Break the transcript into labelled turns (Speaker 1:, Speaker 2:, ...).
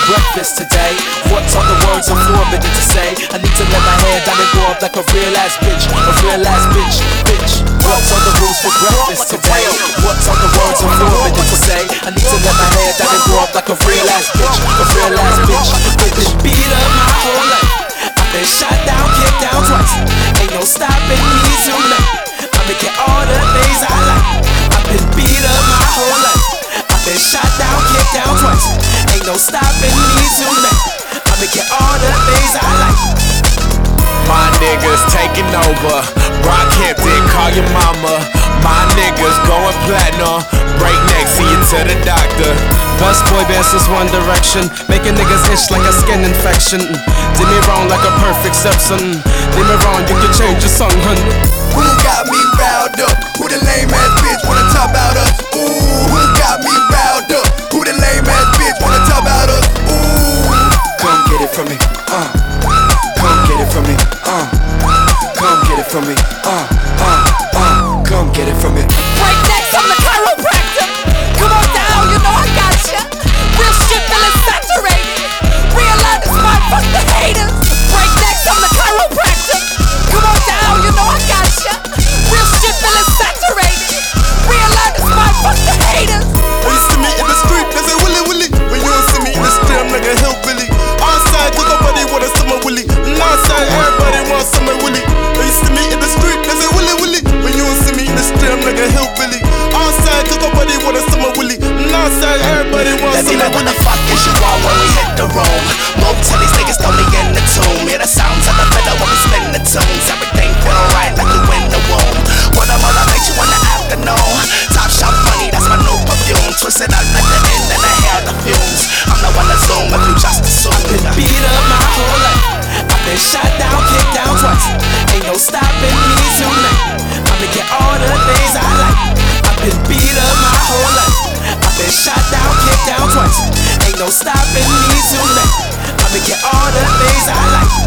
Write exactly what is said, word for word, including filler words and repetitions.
Speaker 1: breakfast today? What are the words I'm forbidden to say? I need to let my hair down and grow up like a real ass bitch. A real ass bitch, bitch. What are the rules for breakfast today? What are the words I'm forbidden to say? I need to let my hair down and grow up like a real ass bitch. A real ass bitch, bitch. Beat up my whole life. I've been shot down, kicked down twice. Ain't no stopping me tonight. I'ma get all the things I like. I've been beat up my whole life. I've been shot down, kicked down twice. Ain't no stopping me tonight. I'ma get all the things I like.
Speaker 2: My niggas taking over. Brockhampton, call your mama. My niggas going platinum. Break neck, see you to the doctor.
Speaker 3: Best boy band since One Direction, making niggas itch like a skin infection. Did me wrong like a perfect stepson. Did me wrong, you can change your song, hun.
Speaker 4: Who got me riled up? Who the lame ass bitch wanna talk about us? Ooh, who got me riled up? Who the lame ass bitch wanna talk about us? Ooh, come get it from me, uh. Come get it from me, uh. Come get it from me, uh, uh, uh. Come get it from me.
Speaker 5: Break necks, I'm the chiropractor. Come on down, you know I got ya. Real shit feeling saturated. Real life is mine, fuck the haters. Break necks, I'm the chiropractor. Come on down, you know I got ya. Real shit feeling saturated. Real life is mine, fuck the haters.
Speaker 4: When you see me in the street, they say willy willy. When you don't see me in the street, I'm like a hillbilly. Outside, cause nobody want a summer willy. Outside, everybody wants summer willy. When you see me in the street, they say willy willy. When you don't see me in the street, I'm like a hillbilly. Outside, cause nobody want a summer willy. Outside, everybody wants
Speaker 1: Let me
Speaker 4: summer
Speaker 1: know what
Speaker 4: willy.
Speaker 1: the fuck is you all when we hit the room. Move till these niggas throw me in the tomb. Hear the sounds of the fiddle when we spin the tunes. Everything feel right like you in the womb. What a motivate you in the afternoon. Top shelf money, that's my new perfume. Twist it out like the end and the hair, the fumes. I'm the one to zoom if you just assume. I've been beat up my whole life. I've been shot down, kicked down twice. Ain't no stopping me tonight. I'ma get all the things I like. I've been beat up my whole life. I've been shot down, kicked down twice. Ain't no stopping me tonight. I'ma get all the things I like.